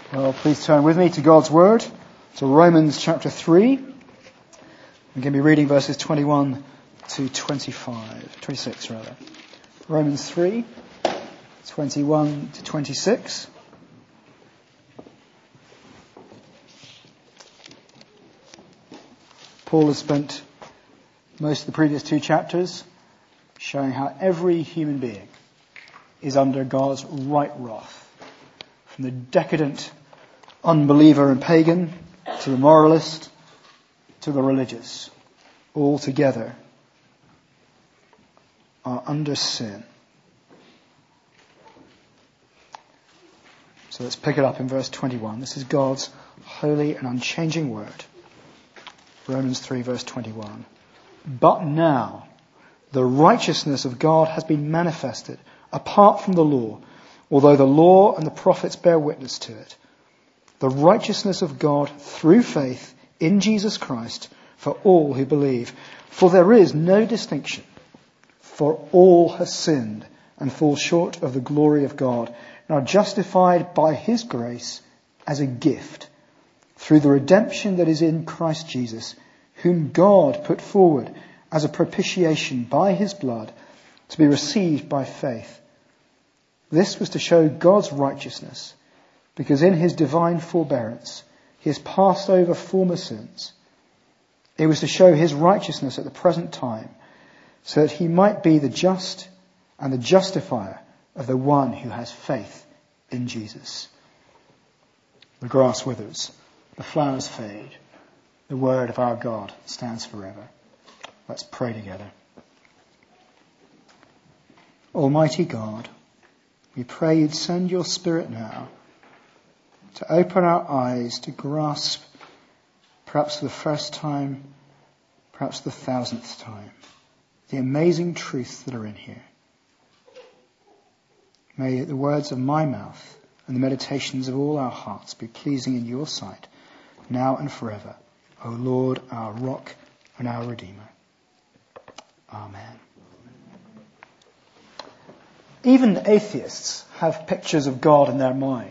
Well, please turn with me to God's Word, to Romans chapter 3. We're going to be reading verses 21 to 26 rather. Romans 3, 21 to 26. Paul has spent most of the previous two chapters showing how every human being is under God's right wrath. From the decadent unbeliever and pagan to the moralist to the religious, all together are under sin. So let's pick it up in verse 21. This is God's holy and unchanging word. Romans 3 verse 21. But now the righteousness of God has been manifested apart from the law, although the law and the prophets bear witness to it. The righteousness of God through faith in Jesus Christ for all who believe. For there is no distinction, for all have sinned and fall short of the glory of God and are justified by His grace as a gift through the redemption that is in Christ Jesus, whom God put forward as a propitiation by His blood to be received by faith. This was to show God's righteousness, because in His divine forbearance He has passed over former sins. It was to show His righteousness at the present time, so that He might be the just and the justifier of the one who has faith in Jesus. The grass withers, the flowers fade, the word of our God stands forever. Let's pray together. Almighty God, we pray You'd send Your Spirit now to open our eyes to grasp, perhaps for the first time, perhaps the 1000th time, the amazing truths that are in here. May the words of my mouth and the meditations of all our hearts be pleasing in Your sight, now and forever, O Lord, our rock and our Redeemer. Amen. Even atheists have pictures of God in their mind.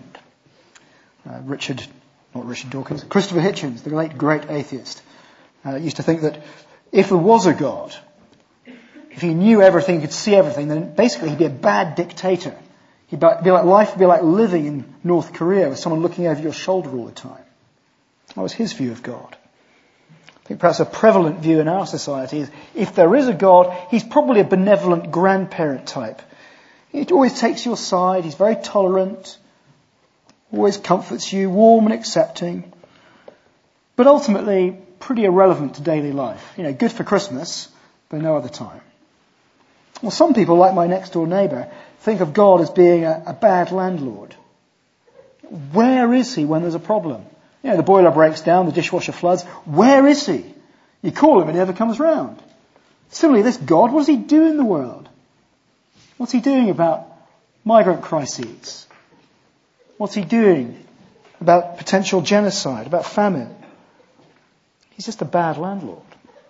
Christopher Hitchens, the late great atheist, used to think that if there was a God, if He knew everything, could see everything, then basically He'd be a bad dictator. Life would be like living in North Korea with someone looking over your shoulder all the time. That was his view of God. I think perhaps a prevalent view in our society is if there is a God, He's probably a benevolent grandparent type. He always takes your side, He's very tolerant, always comforts you, warm and accepting, but ultimately pretty irrelevant to daily life. Good for Christmas, but no other time. Well, some people, like my next door neighbour, think of God as being a bad landlord. Where is He when there's a problem? The boiler breaks down, the dishwasher floods. Where is He? You call Him and He never comes round. Similarly, this God, what does He do in the world? What's He doing about migrant crises? What's He doing about potential genocide, about famine? He's just a bad landlord.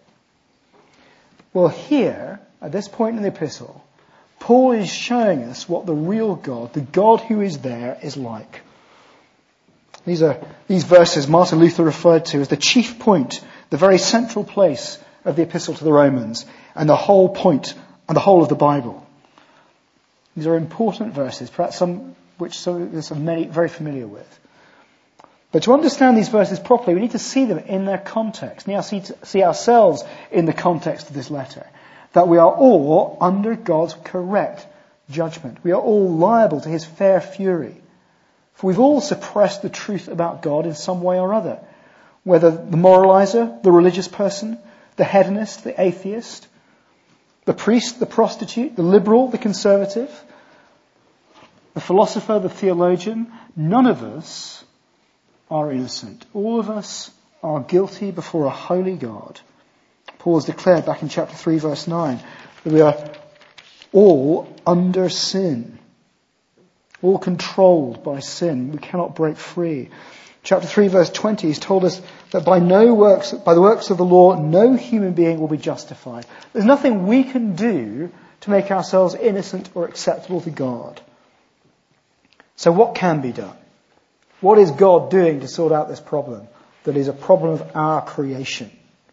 Well, here, at this point in the epistle, Paul is showing us what the real God, the God who is there, is like. These verses Martin Luther referred to as the chief point, the very central place of the epistle to the Romans, and the whole point and the whole of the Bible. These are important verses, perhaps some many very familiar with. But to understand these verses properly, we need to see them in their context. We need to see ourselves in the context of this letter. That we are all under God's correct judgment. We are all liable to His fair fury. For we've all suppressed the truth about God in some way or other. Whether the moralizer, the religious person, the hedonist, the atheist, the priest, the prostitute, the liberal, the conservative, the philosopher, the theologian, none of us are innocent. All of us are guilty before a holy God. Paul has declared back in chapter 3 verse 9 that we are all under sin. All controlled by sin. We cannot break free. Chapter 3 verse 20 he's told us that by the works of the law no human being will be justified. There's nothing we can do to make ourselves innocent or acceptable to God. So what can be done? What is God doing to sort out this problem that is a problem of our creation?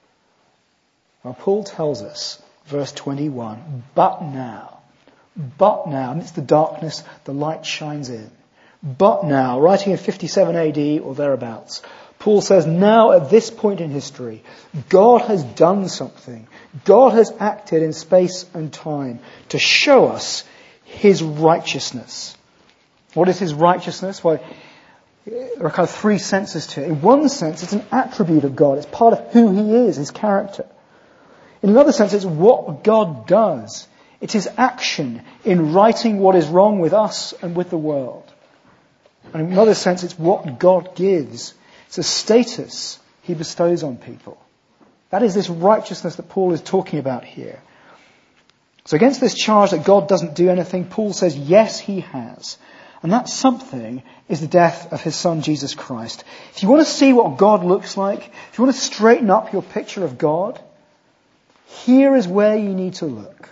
Well, Paul tells us, verse 21, but now, amidst the darkness, the light shines in. But now, writing in 57 AD or thereabouts, Paul says, now at this point in history, God has done something. God has acted in space and time to show us his righteousness. What is his righteousness? Well, there are kind of three senses to it. In one sense, it's an attribute of God. It's part of who he is, his character. In another sense, it's what God does. It's his action in righting what is wrong with us and with the world. And in another sense, it's what God gives. It's a status he bestows on people. That is this righteousness that Paul is talking about here. So against this charge that God doesn't do anything, Paul says, yes, he has. And that something is the death of his son, Jesus Christ. If you want to see what God looks like, if you want to straighten up your picture of God, here is where you need to look.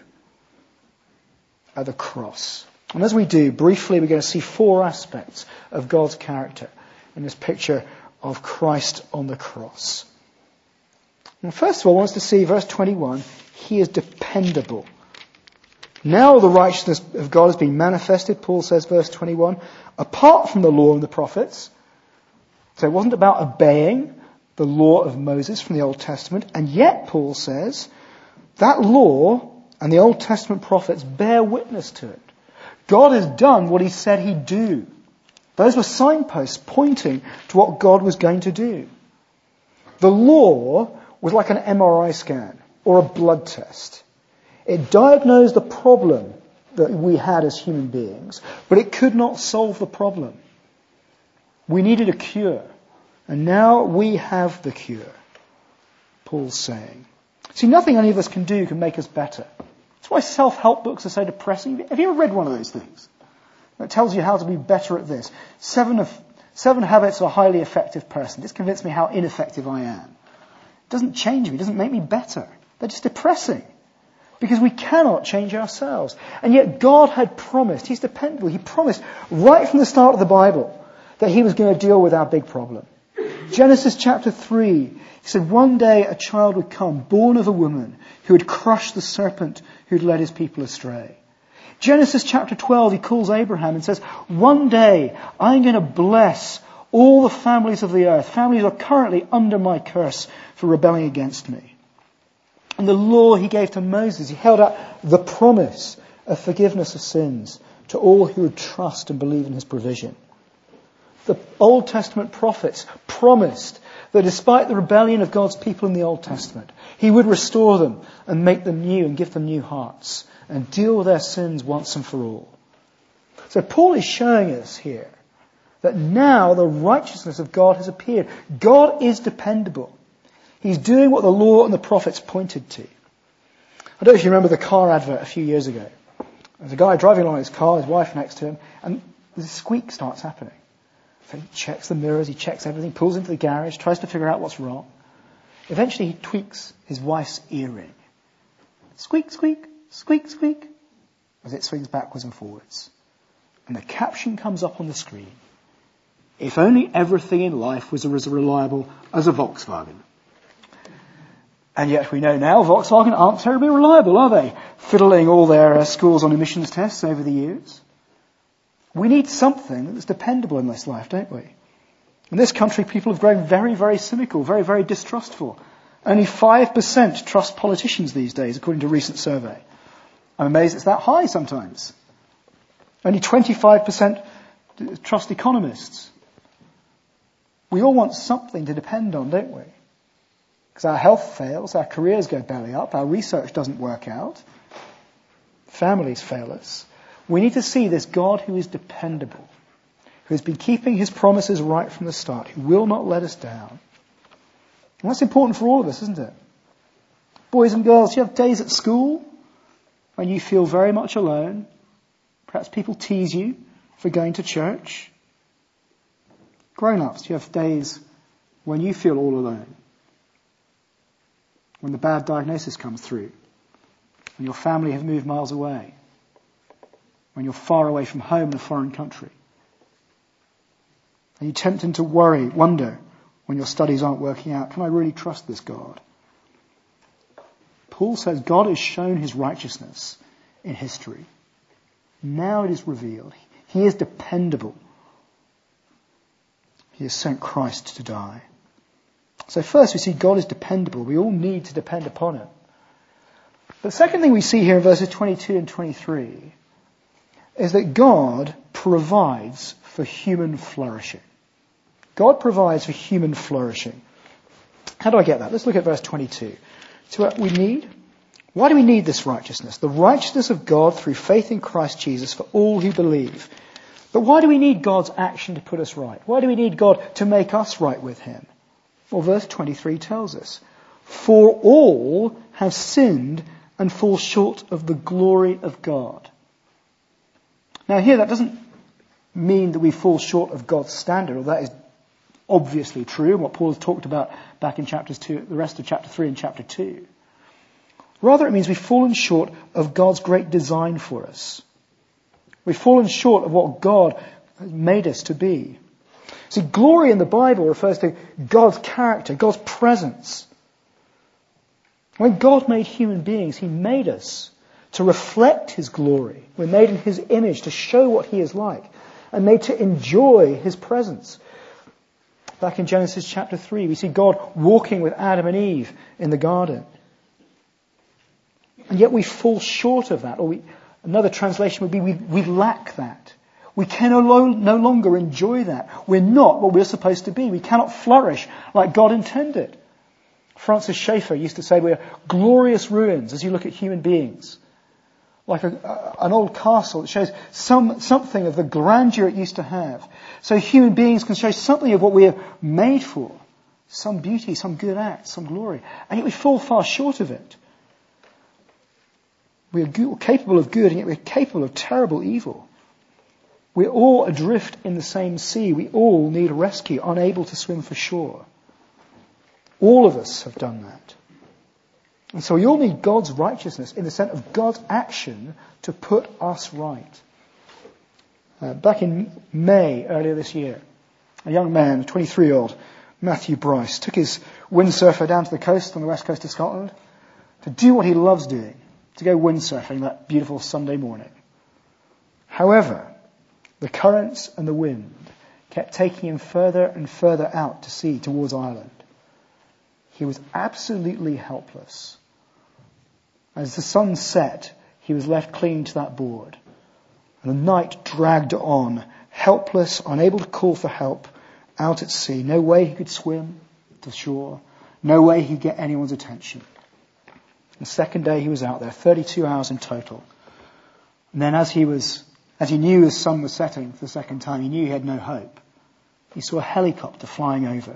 At the cross. And as we do, briefly, we're going to see four aspects of God's character in this picture of Christ on the cross. And first of all, I want us to see verse 21, he is dependable. Now the righteousness of God has been manifested, Paul says, verse 21, apart from the law and the prophets. So it wasn't about obeying the law of Moses from the Old Testament. And yet, Paul says, that law and the Old Testament prophets bear witness to it. God has done what he said he'd do. Those were signposts pointing to what God was going to do. The law was like an MRI scan or a blood test. It diagnosed the problem that we had as human beings, but it could not solve the problem. We needed a cure. And now we have the cure, Paul's saying. See, nothing any of us can do can make us better. That's why self-help books are so depressing. Have you ever read one of those things? That tells you how to be better at this. 7 habits of a highly effective person. Just convince me how ineffective I am. It doesn't change me. It doesn't make me better. They're just depressing. Because we cannot change ourselves. And yet God had promised. He's dependable. He promised right from the start of the Bible that he was going to deal with our big problem. Genesis chapter 3, he said one day a child would come, born of a woman, who would crush the serpent who'd led his people astray. Genesis chapter 12, he calls Abraham and says, one day I'm going to bless all the families of the earth. Families are currently under my curse for rebelling against me. And the law he gave to Moses, he held out the promise of forgiveness of sins to all who would trust and believe in his provision. The Old Testament prophets promised that despite the rebellion of God's people in the Old Testament, he would restore them and make them new and give them new hearts and deal with their sins once and for all. So Paul is showing us here that now the righteousness of God has appeared. God is dependable. He's doing what the law and the prophets pointed to. I don't know if you remember the car advert a few years ago. There's a guy driving along in his car, his wife next to him, and the squeak starts happening. So he checks the mirrors, he checks everything, pulls into the garage, tries to figure out what's wrong. Eventually he tweaks his wife's earring. Squeak, squeak, squeak, squeak, as it swings backwards and forwards. And the caption comes up on the screen. If only everything in life was as reliable as a Volkswagen. And yet we know now Volkswagen aren't terribly reliable, are they? Fiddling all their scores on emissions tests over the years. We need something that's dependable in this life, don't we? In this country, people have grown very, very cynical, very, very distrustful. Only 5% trust politicians these days, according to a recent survey. I'm amazed it's that high sometimes. Only 25% trust economists. We all want something to depend on, don't we? Because our health fails, our careers go belly up, our research doesn't work out, families fail us. We need to see this God who is dependable, who has been keeping his promises right from the start, who will not let us down. And that's important for all of us, isn't it? Boys and girls, you have days at school when you feel very much alone. Perhaps people tease you for going to church. Grown-ups, you have days when you feel all alone. When the bad diagnosis comes through. When your family have moved miles away. When you're far away from home in a foreign country. Are you tempted to wonder when your studies aren't working out, can I really trust this God? Paul says God has shown his righteousness in history. Now it is revealed. He is dependable. He has sent Christ to die. So first we see God is dependable. We all need to depend upon him. But the second thing we see here in verses 22 and 23 is that God provides for human flourishing. God provides for human flourishing. How do I get that? Let's look at verse 22. So what we need? Why do we need this righteousness? The righteousness of God through faith in Christ Jesus for all who believe. But why do we need God's action to put us right? Why do we need God to make us right with him? Well, verse 23 tells us, for all have sinned and fall short of the glory of God. Now here that doesn't mean that we fall short of God's standard, or that is obviously true, what Paul has talked about back in chapters 2, the rest of chapter 3 and chapter 2. Rather, it means we've fallen short of God's great design for us. We've fallen short of what God has made us to be. See, glory in the Bible refers to God's character, God's presence. When God made human beings, he made us to reflect his glory. We're made in his image to show what he is like, and made to enjoy his presence. Back in Genesis chapter 3, we see God walking with Adam and Eve in the garden. And yet we fall short of that. Or another translation would be we lack that. We can no longer enjoy that. We're not what we're supposed to be. We cannot flourish like God intended. Francis Schaeffer used to say we're glorious ruins as you look at human beings. Like an old castle that shows something of the grandeur it used to have. So human beings can show something of what we are made for. Some beauty, some good acts, some glory. And yet we fall far short of it. We are capable of good, and yet we're capable of terrible evil. We're all adrift in the same sea. We all need rescue, unable to swim for shore. All of us have done that. And so we all need God's righteousness in the sense of God's action to put us right. Back in May earlier this year, a young man, a 23-year-old, Matthew Bryce, took his windsurfer down to the coast on the west coast of Scotland to do what he loves doing, to go windsurfing that beautiful Sunday morning. However, the currents and the wind kept taking him further and further out to sea towards Ireland. He was absolutely helpless. As the sun set, he was left clinging to that board. And the night dragged on, helpless, unable to call for help, out at sea. No way he could swim to shore. No way he'd get anyone's attention. The second day he was out there, 32 hours in total. And then as he knew the sun was setting for the second time, he knew he had no hope. He saw a helicopter flying over.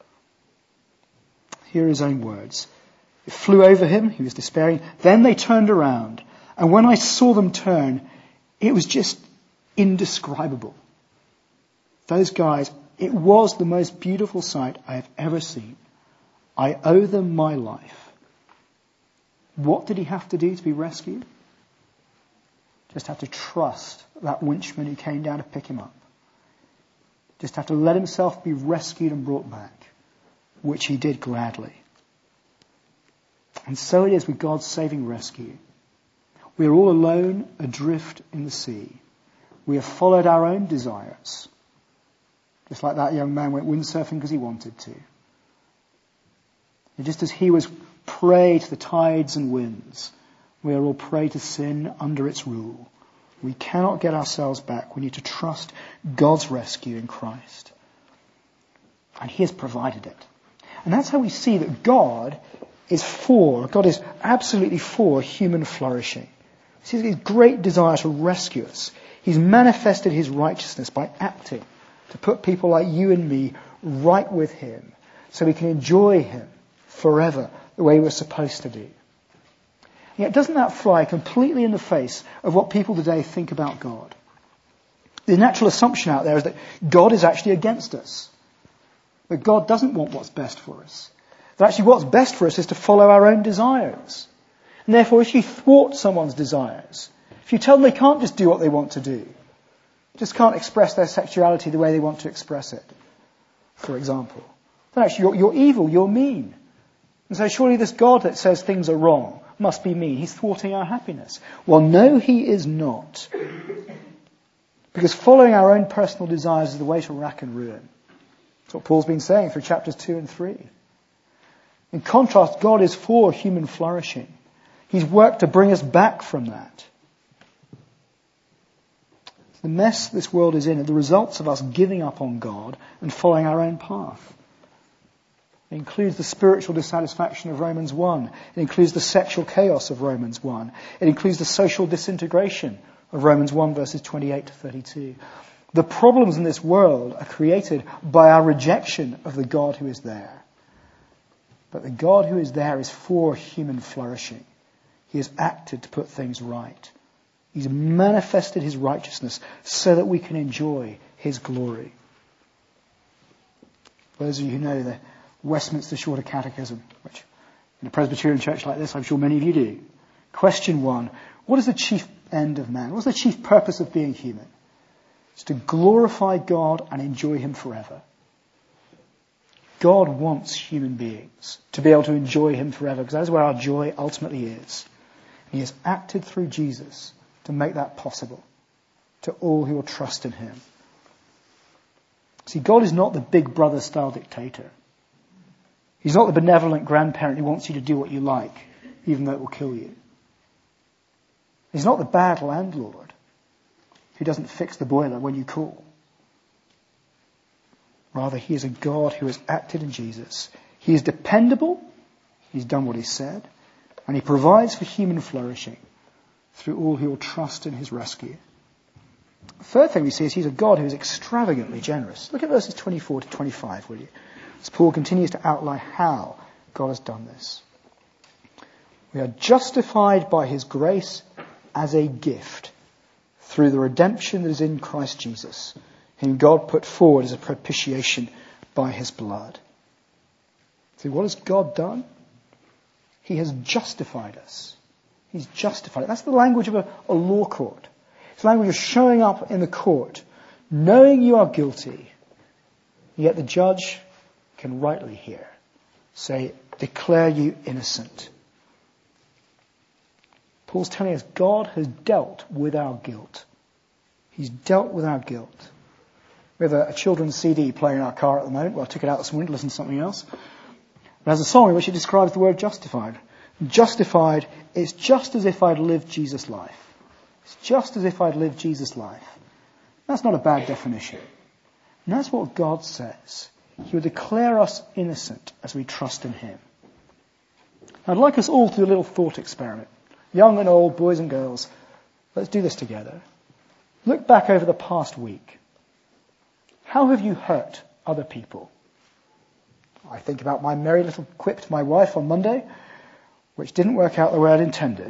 Here are his own words. It flew over him. He was despairing. Then they turned around. And when I saw them turn, it was just indescribable. Those guys, it was the most beautiful sight I have ever seen. I owe them my life. What did he have to do to be rescued? Just have to trust that winchman who came down to pick him up. Just have to let himself be rescued and brought back, which he did gladly. And so it is with God's saving rescue. We are all alone, adrift in the sea. We have followed our own desires. Just like that young man went windsurfing because he wanted to. And just as he was prey to the tides and winds, we are all prey to sin under its rule. We cannot get ourselves back. We need to trust God's rescue in Christ. And he has provided it. And that's how we see that God is absolutely for human flourishing. He has his great desire to rescue us. He's manifested his righteousness by acting to put people like you and me right with him so we can enjoy him forever the way we're supposed to do. Yet doesn't that fly completely in the face of what people today think about God? The natural assumption out there is that God is actually against us. That God doesn't want what's best for us. That actually what's best for us is to follow our own desires. And therefore, if you thwart someone's desires, if you tell them they can't just do what they want to do, just can't express their sexuality the way they want to express it, for example. Then actually, you're evil, you're mean. And so surely this God that says things are wrong must be mean. He's thwarting our happiness. Well, no, he is not. Because following our own personal desires is the way to rack and ruin. That's what Paul's been saying through chapters 2 and 3. In contrast, God is for human flourishing. He's worked to bring us back from that. The mess this world is in are the results of us giving up on God and following our own path. It includes the spiritual dissatisfaction of Romans 1. It includes the sexual chaos of Romans 1. It includes the social disintegration of Romans 1 verses 28 to 32. The problems in this world are created by our rejection of the God who is there. But the God who is there is for human flourishing. He has acted to put things right. He's manifested his righteousness so that we can enjoy his glory. For those of you who know the Westminster Shorter Catechism, which in a Presbyterian church like this I'm sure many of you do. Question 1, what is the chief end of man? What's the chief purpose of being human? It's to glorify God and enjoy him forever. God wants human beings to be able to enjoy him forever, because that is where our joy ultimately is. He has acted through Jesus to make that possible to all who will trust in him. See, God is not the big brother style dictator. He's not the benevolent grandparent who wants you to do what you like, even though it will kill you. He's not the bad landlord who doesn't fix the boiler when you call. Rather, he is a God who has acted in Jesus. He is dependable. He's done what he said. And he provides for human flourishing through all who will trust in his rescue. The third thing we see is he's a God who is extravagantly generous. Look at verses 24 to 25, will you? As Paul continues to outline how God has done this. We are justified by his grace as a gift through the redemption that is in Christ Jesus, whom God put forward as a propitiation by his blood. See, what has God done? He has justified us. He's justified us. That's the language of a law court. It's the language of showing up in the court, knowing you are guilty, yet the judge can rightly hear, say, declare you innocent. Paul's telling us God has dealt with our guilt. He's dealt with our guilt. We have a children's CD playing in our car at the moment. Well, I took it out this morning to listen to something else. It has a song in which it describes the word justified. Justified is just as if I'd lived Jesus' life. It's just as if I'd lived Jesus' life. That's not a bad definition. And that's what God says. He will declare us innocent as we trust in him. I'd like us all to do a little thought experiment. Young and old, boys and girls, let's do this together. Look back over the past week. How have you hurt other people? I think about my merry little quip to my wife on Monday, which didn't work out the way I'd intended.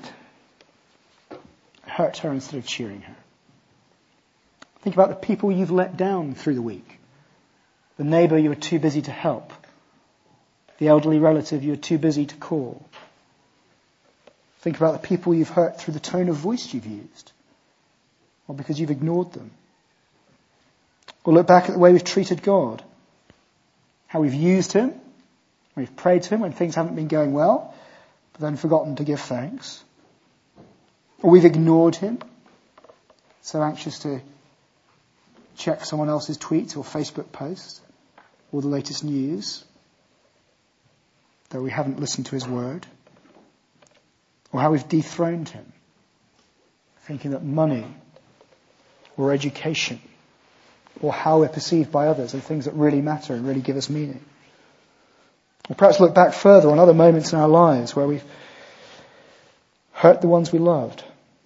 I hurt her instead of cheering her. Think about the people you've let down through the week. The neighbour you were too busy to help. The elderly relative you were too busy to call. Think about the people you've hurt through the tone of voice you've used, or because you've ignored them. Or look back at the way we've treated God. How we've used him. We've prayed to him when things haven't been going well, but then forgotten to give thanks. Or we've ignored him, so anxious to check someone else's tweets or Facebook posts or the latest news, though we haven't listened to his word. Or how we've dethroned him, thinking that money or education or how we're perceived by others are things that really matter and really give us meaning. Or perhaps look back further on other moments in our lives where we've hurt the ones we loved,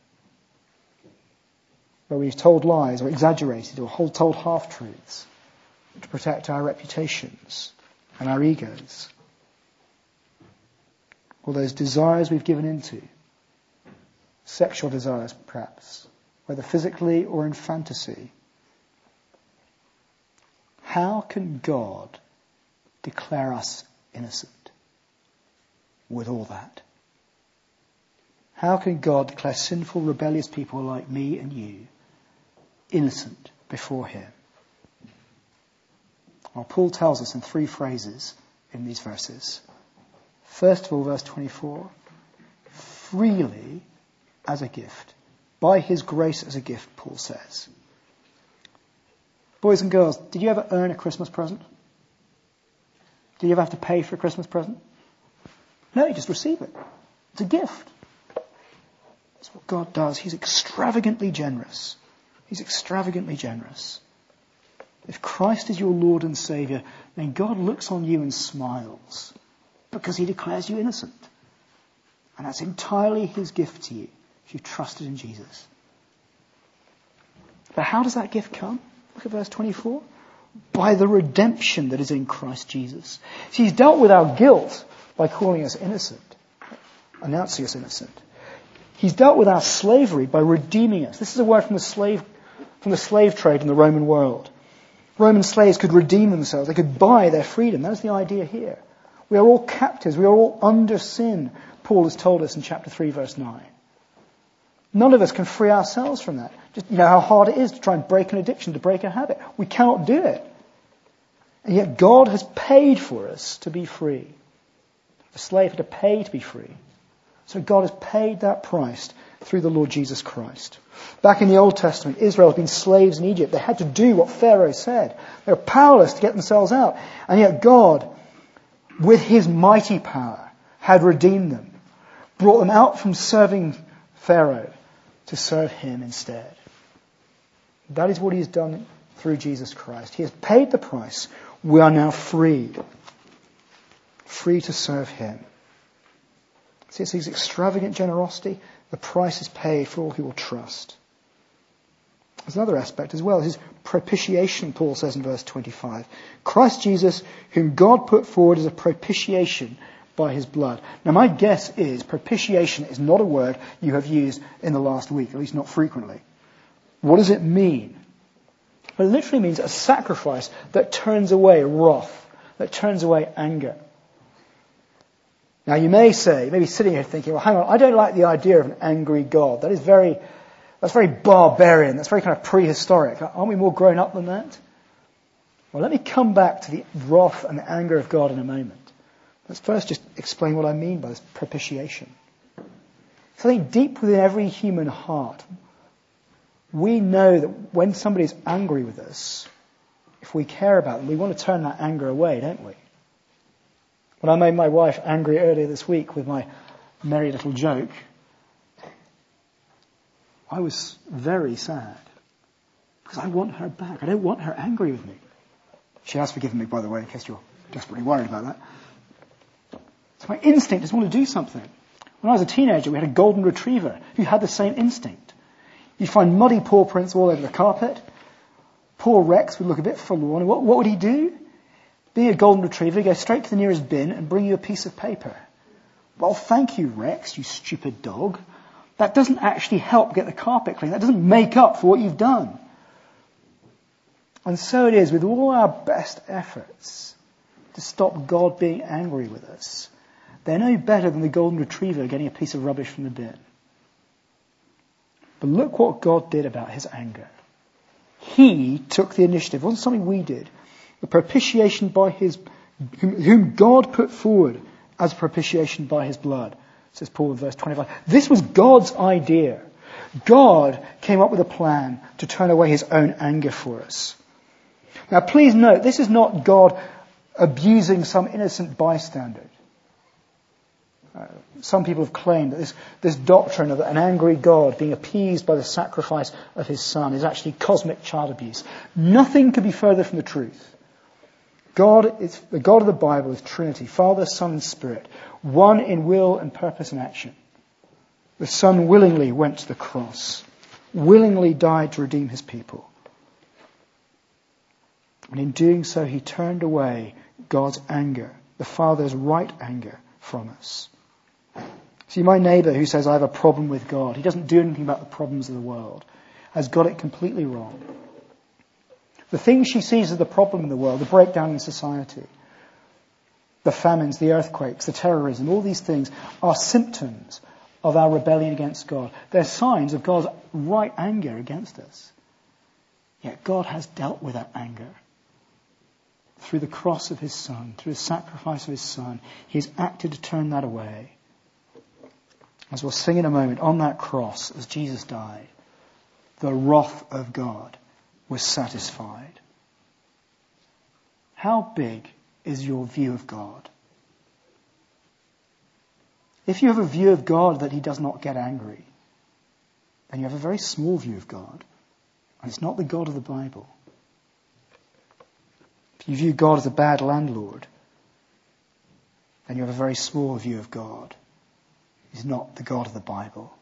where we've told lies or exaggerated or told half-truths to protect our reputations and our egos. Or those desires we've given into, sexual desires perhaps, whether physically or in fantasy. How can God declare us innocent with all that? How can God declare sinful, rebellious people like me and you innocent before him. Well, Paul tells us in 3 phrases in these verses. First of all, verse 24, freely as a gift. By his grace as a gift, Paul says. Boys and girls, did you ever earn a Christmas present? Did you ever have to pay for a Christmas present? No, you just receive it. It's a gift. That's what God does. He's extravagantly generous. He's extravagantly generous. If Christ is your Lord and Saviour, then God looks on you and smiles because he declares you innocent. And that's entirely his gift to you if you've trusted in Jesus. But how does that gift come? Look at verse 24. By the redemption that is in Christ Jesus. See, he's dealt with our guilt by calling us innocent, announcing us innocent. He's dealt with our slavery by redeeming us. This is a word from the slave trade in the Roman world. Roman slaves could redeem themselves. They could buy their freedom. That's the idea here. We are all captives. We are all under sin, Paul has told us in chapter 3, verse 9. None of us can free ourselves from that. Just, how hard it is to try and break an addiction, to break a habit. We cannot do it. And yet God has paid for us to be free. A slave had to pay to be free. So God has paid that price through the Lord Jesus Christ. Back in the Old Testament, Israel had been slaves in Egypt. They had to do what Pharaoh said. They were powerless to get themselves out. And yet God, with his mighty power, had redeemed them, brought them out from serving Pharaoh to serve him instead. That is what he has done through Jesus Christ. He has paid the price. We are now free. Free to serve him. See, it's his extravagant generosity. The price is paid for all who will trust. There's another aspect as well. His propitiation, Paul says in verse 25. Christ Jesus, whom God put forward as a propitiation by his blood. Now my guess is propitiation is not a word you have used in the last week, at least not frequently. What does it mean? Well, it literally means a sacrifice that turns away wrath, that turns away anger. Now you may say, maybe sitting here thinking, well hang on, I don't like the idea of an angry God. That's very barbarian, that's very kind of prehistoric. Aren't we more grown up than that? Well, let me come back to the wrath and the anger of God in a moment. Let's first just explain what I mean by this propitiation. So I think deep within every human heart, we know that when somebody is angry with us, if we care about them, we want to turn that anger away, don't we? When I made my wife angry earlier this week with my merry little joke, I was very sad. Because I want her back. I don't want her angry with me. She has forgiven me, by the way, in case you're desperately worried about that. So my instinct is to want to do something. When I was a teenager, we had a golden retriever who had the same instinct. You'd find muddy paw prints all over the carpet. Poor Rex would look a bit forlorn. What would he do? Being a golden retriever, he'd go straight to the nearest bin and bring you a piece of paper. Well, thank you, Rex, you stupid dog. That doesn't actually help get the carpet clean. That doesn't make up for what you've done. And so it is with all our best efforts to stop God being angry with us. They're no better than the golden retriever getting a piece of rubbish from the bin. But look what God did about his anger. He took the initiative. It wasn't something we did. The propitiation by whom God put forward as propitiation by his blood, says Paul in verse 25. This was God's idea. God came up with a plan to turn away his own anger for us. Now please note, this is not God abusing some innocent bystander. Some people have claimed that this doctrine of an angry God being appeased by the sacrifice of his son is actually cosmic child abuse. Nothing could be further from the truth. The God of the Bible is Trinity, Father, Son and Spirit, one in will and purpose and action. The Son willingly went to the cross, willingly died to redeem his people. And in doing so, he turned away God's anger, the Father's right anger, from us. See, my neighbour who says I have a problem with God, he doesn't do anything about the problems of the world, has got it completely wrong. The things she sees as the problem in the world, the breakdown in society, the famines, the earthquakes, the terrorism, all these things are symptoms of our rebellion against God. They're signs of God's right anger against us. Yet God has dealt with that anger. Through the cross of his Son, through the sacrifice of his Son, he has acted to turn that away. As we'll sing in a moment, on that cross, as Jesus died, the wrath of God was satisfied. How big is your view of God? If you have a view of God that he does not get angry, then you have a very small view of God. And it's not the God of the Bible. If you view God as a bad landlord, then you have a very small view of God. He's not the God of the Bible.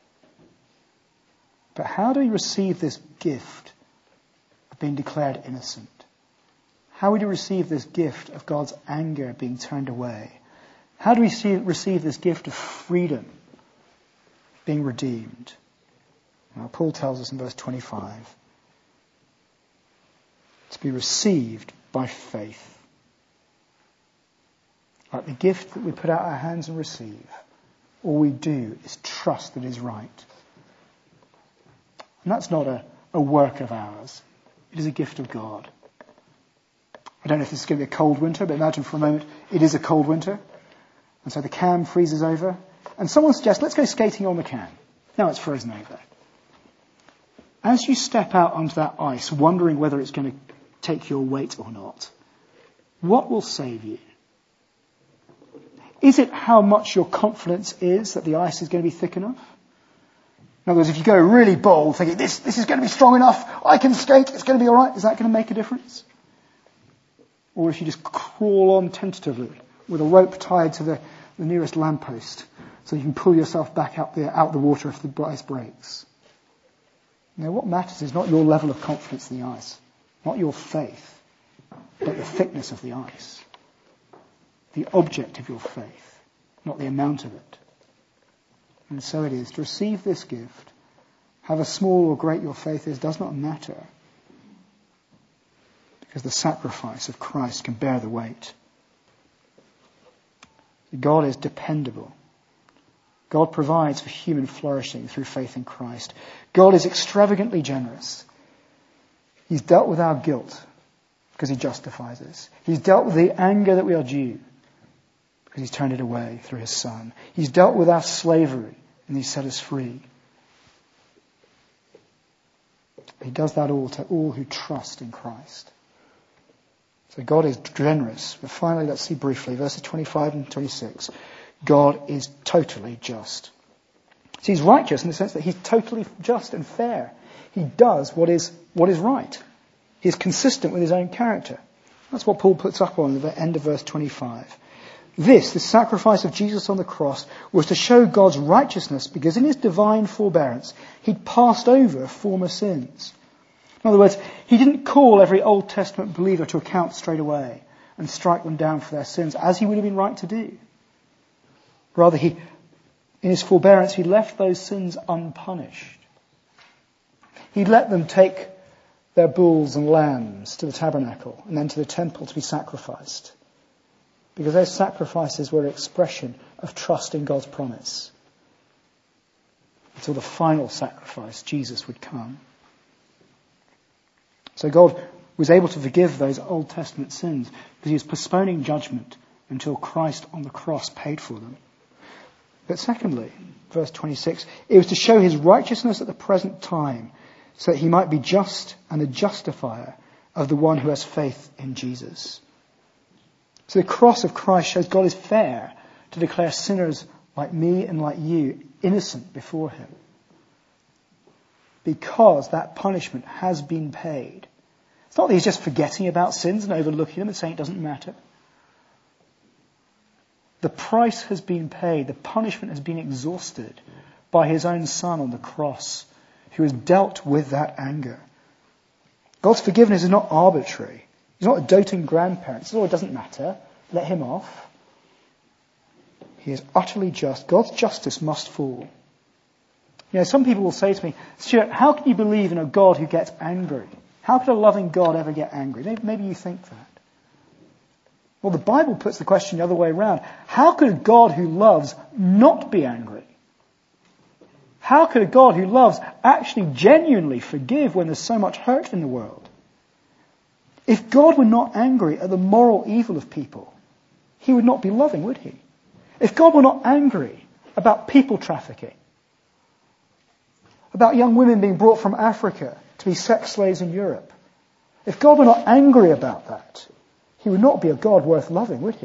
But how do we receive this gift of being declared innocent? How would you receive this gift of God's anger being turned away? How do we receive this gift of freedom being redeemed? Now, Paul tells us in verse 25, to be received by faith. Like the gift that we put out our hands and receive, all we do is trust that it is right. And that's not a work of ours. It is a gift of God. I don't know if this is going to be a cold winter, but imagine for a moment it is a cold winter. And so the Cam freezes over. And someone suggests, let's go skating on the Cam. Now it's frozen over. As you step out onto that ice, wondering whether it's going to take your weight or not, what will save you? Is it how much your confidence is that the ice is going to be thick enough? In other words, if you go really bold, thinking, this is going to be strong enough, I can skate, it's going to be all right, is that going to make a difference? Or if you just crawl on tentatively with a rope tied to the nearest lamppost so you can pull yourself back out the water if the ice breaks. Now, what matters is not your level of confidence in the ice, not your faith, but the thickness of the ice. The object of your faith, not the amount of it. And so it is. To receive this gift, however small or great your faith is, does not matter. Because the sacrifice of Christ can bear the weight. God is dependable. God provides for human flourishing through faith in Christ. God is extravagantly generous. He's dealt with our guilt because he justifies us. He's dealt with the anger that we are due because he's turned it away through his Son. He's dealt with our slavery and he's set us free. He does that all to all who trust in Christ. So God is generous. But finally, let's see briefly, verses 25 and 26. God is totally just. So he's righteous in the sense that he's totally just and fair. He does what is right. He is consistent with his own character. That's what Paul puts up on the end of verse 25. The sacrifice of Jesus on the cross, was to show God's righteousness because in his divine forbearance, he'd passed over former sins. In other words, he didn't call every Old Testament believer to account straight away and strike them down for their sins, as he would have been right to do. Rather, in his forbearance, he left those sins unpunished. He let them take their bulls and lambs to the tabernacle and then to the temple to be sacrificed. Because those sacrifices were an expression of trust in God's promise. Until the final sacrifice, Jesus, would come. So God was able to forgive those Old Testament sins because he was postponing judgment until Christ on the cross paid for them. But secondly, verse 26, it was to show his righteousness at the present time so that he might be just and the justifier of the one who has faith in Jesus. So the cross of Christ shows God is fair to declare sinners like me and like you innocent before him. Because that punishment has been paid. It's not that he's just forgetting about sins and overlooking them and saying it doesn't matter. The price has been paid. The punishment has been exhausted by his own Son on the cross, who has dealt with that anger. God's forgiveness is not arbitrary. He's not a doting grandparent. It's, it doesn't matter. Let him off. He is utterly just. God's justice must fall. You know, some people will say to me, Stuart, how can you believe in a God who gets angry? How could a loving God ever get angry? Maybe you think that. Well, the Bible puts the question the other way around. How could a God who loves not be angry? How could a God who loves actually genuinely forgive when there's so much hurt in the world? If God were not angry at the moral evil of people, he would not be loving, would he? If God were not angry about people trafficking, about young women being brought from Africa to be sex slaves in Europe, if God were not angry about that, he would not be a God worth loving, would he?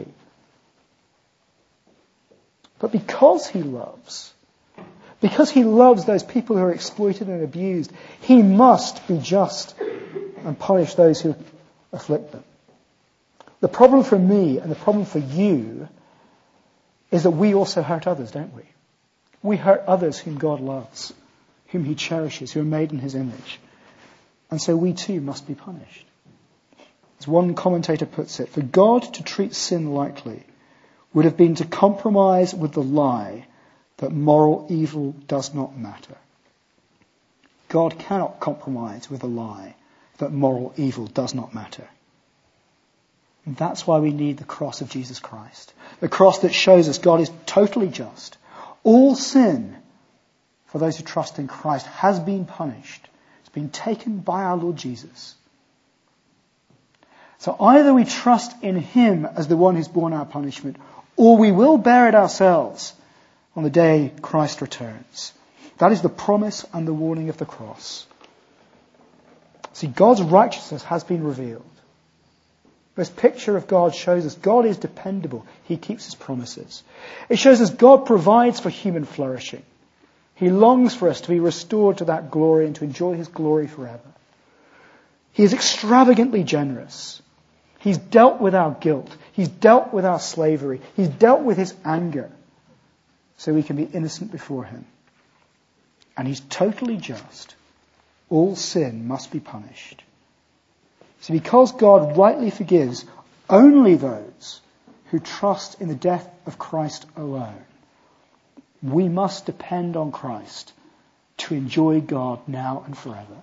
But because he loves those people who are exploited and abused, he must be just and punish those who afflict them. The problem for me and the problem for you is that we also hurt others, don't we? We hurt others whom God loves, whom he cherishes, who are made in his image. And so we too must be punished. As one commentator puts it, for God to treat sin lightly would have been to compromise with the lie that moral evil does not matter. God cannot compromise with the lie that moral evil does not matter. And that's why we need the cross of Jesus Christ. The cross that shows us God is totally just. All sin, for those who trust in Christ, has been punished. It's been taken by our Lord Jesus. So either we trust in him as the one who's borne our punishment, or we will bear it ourselves on the day Christ returns. That is the promise and the warning of the cross. See, God's righteousness has been revealed. This picture of God shows us God is dependable. He keeps his promises. It shows us God provides for human flourishing. He longs for us to be restored to that glory and to enjoy his glory forever. He is extravagantly generous. He's dealt with our guilt. He's dealt with our slavery. He's dealt with his anger so we can be innocent before him. And he's totally just. All sin must be punished. So because God rightly forgives only those who trust in the death of Christ alone, we must depend on Christ to enjoy God now and forever.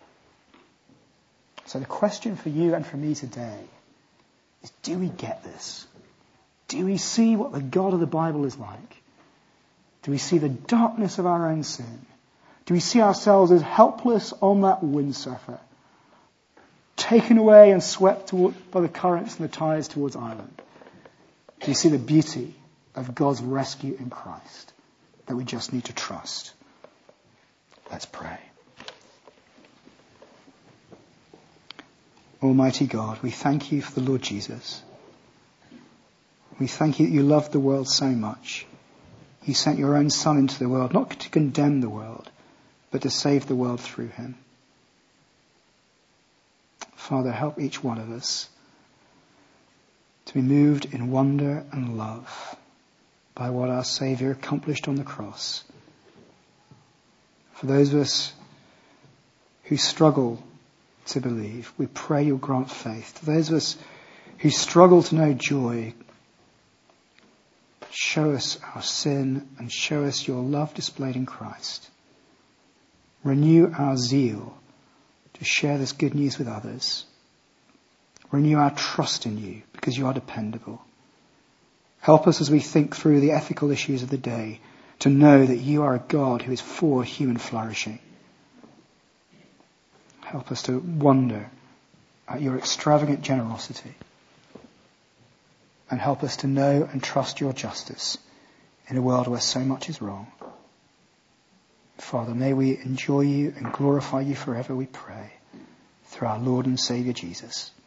So the question for you and for me today is, do we get this? Do we see what the God of the Bible is like? Do we see the darkness of our own sin? Do we see ourselves as helpless on that windsurfer, taken away and swept by the currents and the tides towards Ireland? Do you see the beauty of God's rescue in Christ that we just need to trust? Let's pray. Almighty God, we thank you for the Lord Jesus. We thank you that you loved the world so much. You sent your own Son into the world, not to condemn the world, but to save the world through him. Father, help each one of us to be moved in wonder and love by what our Saviour accomplished on the cross. For those of us who struggle to believe, we pray you'll grant faith. To those of us who struggle to know joy, show us our sin and show us your love displayed in Christ. Renew our zeal to share this good news with others. Renew our trust in you because you are dependable. Help us as we think through the ethical issues of the day to know that you are a God who is for human flourishing. Help us to wonder at your extravagant generosity. And help us to know and trust your justice in a world where so much is wrong. Father, may we enjoy you and glorify you forever, we pray, through our Lord and Saviour Jesus.